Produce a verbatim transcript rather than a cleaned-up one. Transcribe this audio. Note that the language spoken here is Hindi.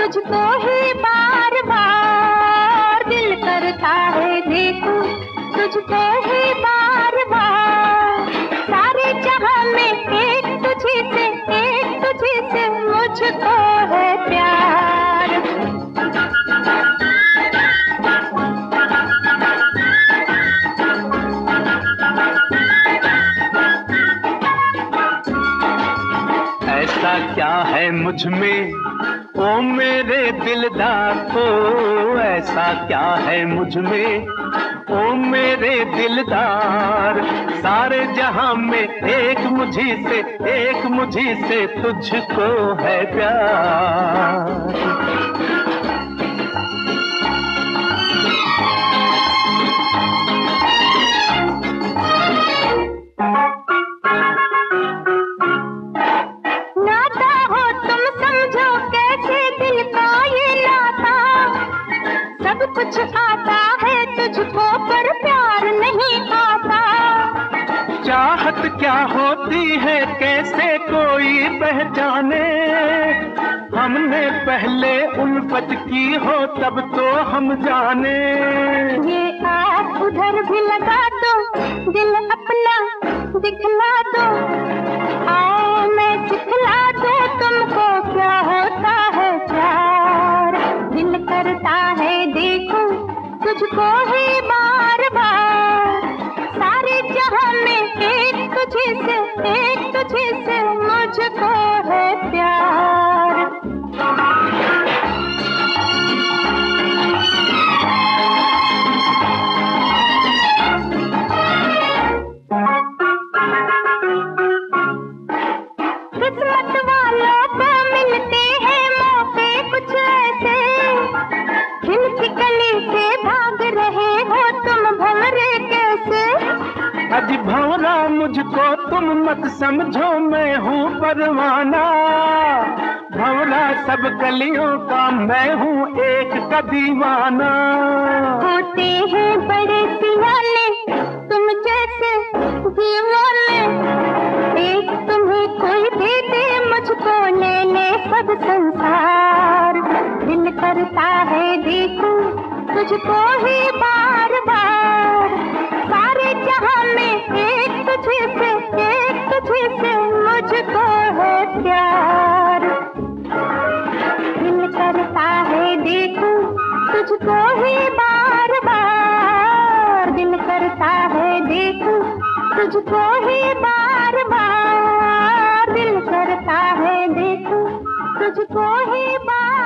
तुझको ही बार बार, दिल करता है देखूं तुझको ही बार बार। सारे जहां में एक तुझी से, एक तुझी से मुझको है प्यार। ऐसा क्या है मुझ में ओ मेरे दिलदार को, ऐसा क्या है मुझ में ओ मेरे दिलदार। सारे जहां में एक मुझी से, एक मुझी से तुझको है प्यार। कुछ आता है तुझको पर प्यार नहीं आता। चाहत क्या होती है कैसे कोई पहचाने, हमने पहले उल्फत की हो तब तो हम जाने। ये आँख उधर भी लगा दो, दिल अपना दिखला दो, आओ मैं सिखला दो तुमको क्या होता है प्यार। दिल करता है देखूं तुझको ही बार बार, सारे जहां में एक तुझे से, एक तुझे से मुझको है प्यार। किस्मत वालों को मिलते हैं मौके कुछ ऐसे, खिलती कली से भाग रहे हो तुम भंवरे कैसे। अज भंवरा मुझको तुम मत समझो मैं हूँ परवाना, भंवरा सब कलियों का मैं हूँ एक का दीवाना। होते हैं बड़े सियाने तुम जैसे दीवाने, एक तुम्हें कोई दे दे मुझको ले ले सब संसार। दिल करता है देखूं तुझको ही बार बार, सारे जहां में एक तुझे से, एक तुझे से मुझको है प्यार। दिल करता है देखूं तुझको ही बार बार, दिल करता है देखूं तुझको ही बार बार, दिल करता है देखूं तुझको ही बार